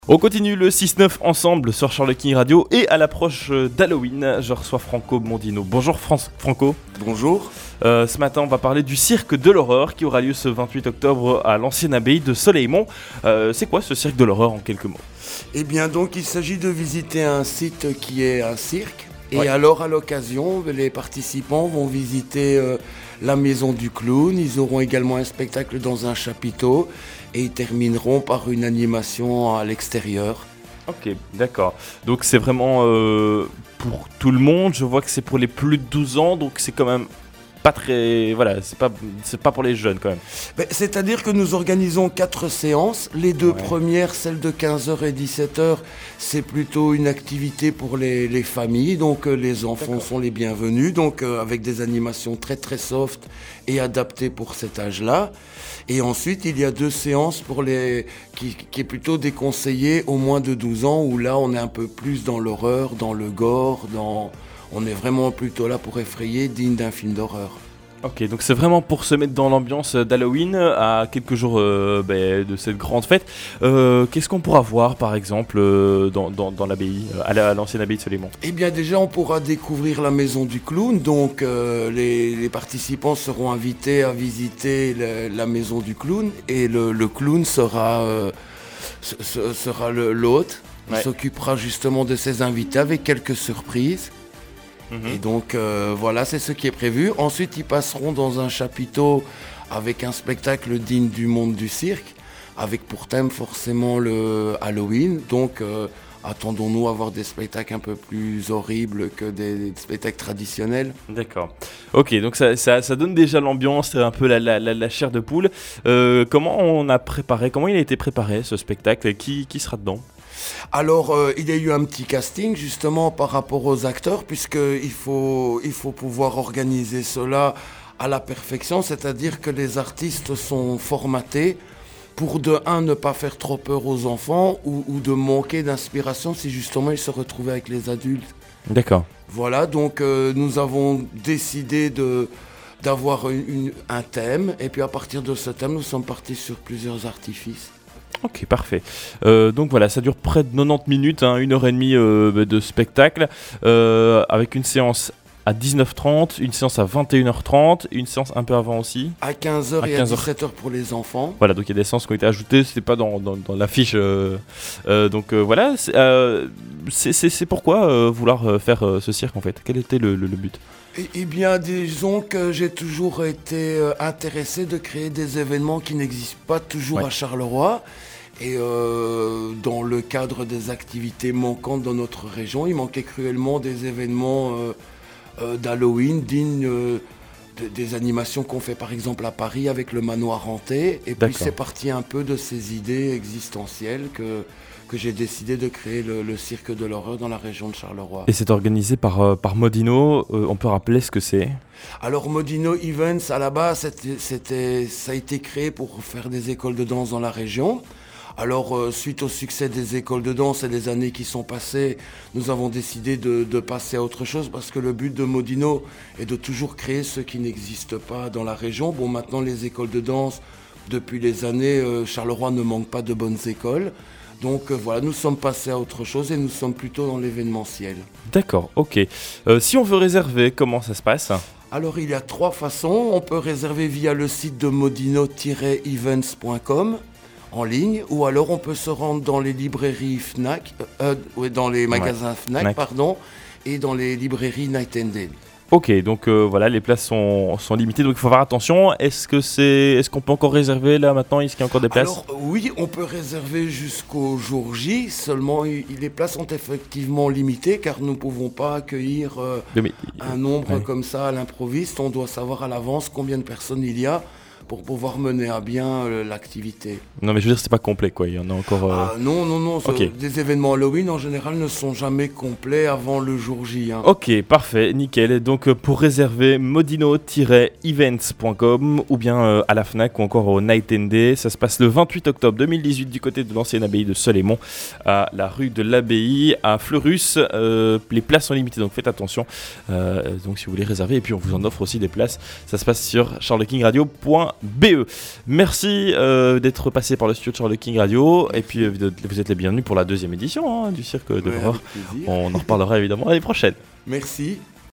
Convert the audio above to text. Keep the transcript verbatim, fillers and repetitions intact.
On continue le six neuf ensemble sur Charles King Radio et à l'approche d'Halloween, je reçois Franco Mondino. Bonjour France- Franco. Bonjour. Euh, ce matin, on va parler du cirque de l'horreur qui aura lieu ce vingt-huit octobre à l'ancienne abbaye de Soleilmont. Euh, c'est quoi ce cirque de l'horreur en quelques mots ? Eh bien donc il s'agit de visiter un site qui est un cirque. Et Ouais. alors à l'occasion, les participants vont visiter euh, la maison du clown. Ils auront également un spectacle dans un chapiteau et ils termineront par une animation à l'extérieur. Ok, d'accord. Donc c'est vraiment euh, pour tout le monde. Je vois que c'est pour les plus de douze ans, donc c'est quand même pas très... Voilà, c'est pas, c'est pas pour les jeunes quand même. Ben, c'est-à-dire que nous organisons quatre séances. Les deux Ouais. premières, celles de quinze heures et dix-sept heures, c'est plutôt une activité pour les, les familles. Donc euh, les enfants D'accord. sont les bienvenus, donc euh, avec des animations très très soft et adaptées pour cet âge-là. Et ensuite, il y a deux séances pour les qui, qui est plutôt déconseillé au moins de douze ans, où là on est un peu plus dans l'horreur, dans le gore, dans... on est vraiment plutôt là pour effrayer, digne d'un film d'horreur. Ok, donc c'est vraiment pour se mettre dans l'ambiance d'Halloween à quelques jours euh, ben, de cette grande fête. Euh, qu'est-ce qu'on pourra voir par exemple euh, dans, dans, dans l'abbaye, euh, à, la- à l'ancienne abbaye de Soleilmont ? Eh bien déjà on pourra découvrir la maison du clown, donc euh, les, les participants seront invités à visiter le- la maison du clown et le, le clown sera, euh, ce- ce- sera le- l'hôte. Il Ouais. s'occupera justement de ses invités avec quelques surprises. Et donc euh, voilà, c'est ce qui est prévu. Ensuite, ils passeront dans un chapiteau avec un spectacle digne du monde du cirque, avec pour thème forcément le Halloween. Donc euh, attendons-nous à voir des spectacles un peu plus horribles que des, des spectacles traditionnels. D'accord. Ok, donc ça, ça, ça donne déjà l'ambiance, un peu la, la, la, la chair de poule. Euh, comment on a préparé, comment il a été préparé ce spectacle ? Qui, qui sera dedans ? Alors, euh, il y a eu un petit casting justement par rapport aux acteurs, puisqu'il faut, il faut pouvoir organiser cela à la perfection, c'est-à-dire que les artistes sont formatés pour de un, ne pas faire trop peur aux enfants ou, ou de manquer d'inspiration si justement ils se retrouvaient avec les adultes. D'accord. Voilà, donc euh, nous avons décidé de, d'avoir une- une- un thème, et puis à partir de ce thème, nous sommes partis sur plusieurs artifices. Ok, parfait. Euh, donc voilà, ça dure près de quatre-vingt-dix minutes, hein, une heure et demie euh, de spectacle, euh, avec une séance à dix-neuf heures trente, une séance à vingt et une heures trente, une séance un peu avant aussi. À quinze heures À et à quinze heures. dix-sept heures pour les enfants. Voilà, donc il y a des séances qui ont été ajoutées, c'était pas dans, dans, dans l'affiche. Euh, euh, donc euh, voilà, c'est, euh, c'est, c'est, c'est pourquoi euh, vouloir euh, faire euh, ce cirque en fait ? Quel était le, le, le but ? Eh, eh bien, disons que j'ai toujours été euh, intéressé de créer des événements qui n'existent pas toujours Ouais. à Charleroi. Et euh, dans le cadre des activités manquantes dans notre région, il manquait cruellement des événements euh, euh, d'Halloween dignes euh, de- des animations qu'on fait par exemple à Paris avec le manoir hanté. Et puis D'accord. c'est parti un peu de ces idées existentielles que, que j'ai décidé de créer le, le cirque de l'horreur dans la région de Charleroi. Et c'est organisé par, euh, par Modino, euh, on peut rappeler ce que c'est ? Alors Modino Events, à la base, c'était, c'était- ça a été créé pour faire des écoles de danse dans la région. Alors, euh, suite au succès des écoles de danse et des années qui sont passées, nous avons décidé de, de passer à autre chose parce que le but de Modino est de toujours créer ce qui n'existe pas dans la région. Bon, maintenant, les écoles de danse, depuis les années, euh, Charleroi ne manque pas de bonnes écoles. Donc euh, voilà, nous sommes passés à autre chose et nous sommes plutôt dans l'événementiel. D'accord, ok. Euh, si on veut réserver, comment ça se passe ? Alors il y a trois façons. On peut réserver via le site de modino tiret events point com en ligne, ou alors on peut se rendre dans les librairies Fnac, euh, ouais, dans les magasins Fnac, Fnac. pardon, et dans les librairies Night and Day. Ok, donc euh, voilà, les places sont, sont limitées, donc il faut faire attention. Est-ce que c'est, est-ce qu'on peut encore réserver là maintenant ? Est-ce qu'il y a encore des places ? Alors oui, on peut réserver jusqu'au jour J, seulement il- les places sont effectivement limitées car nous ne pouvons pas accueillir euh, Oui, mais- un nombre Ouais. comme ça à l'improviste. On doit savoir à l'avance combien de personnes il y a pour pouvoir mener à bien euh, l'activité. Non, mais je veux dire, c'est pas complet quoi. Il y en a encore. euh, Ah non, non, non, ce- ok. des événements Halloween en général ne sont jamais complets avant le jour J. hein. Ok, parfait, nickel. Donc euh, pour réserver modino tiret events point com ou bien euh, à la Fnac ou encore au Night and Day, ça se passe le vingt-huit octobre deux mille dix-huit du côté de l'ancienne abbaye de Soleilmont à la rue de l'Abbaye à Fleurus. Euh, les places sont limitées, donc faites attention. Euh, donc si vous voulez réserver, et puis on vous en offre aussi des places. Ça se passe sur charles king radio point B E. Merci euh, d'être passé par le studio de Charles King Radio. Merci. Et puis euh, vous êtes les bienvenus pour la deuxième édition hein, du Cirque de l'Horreur. Ouais, on en reparlera évidemment l'année prochaine. Merci.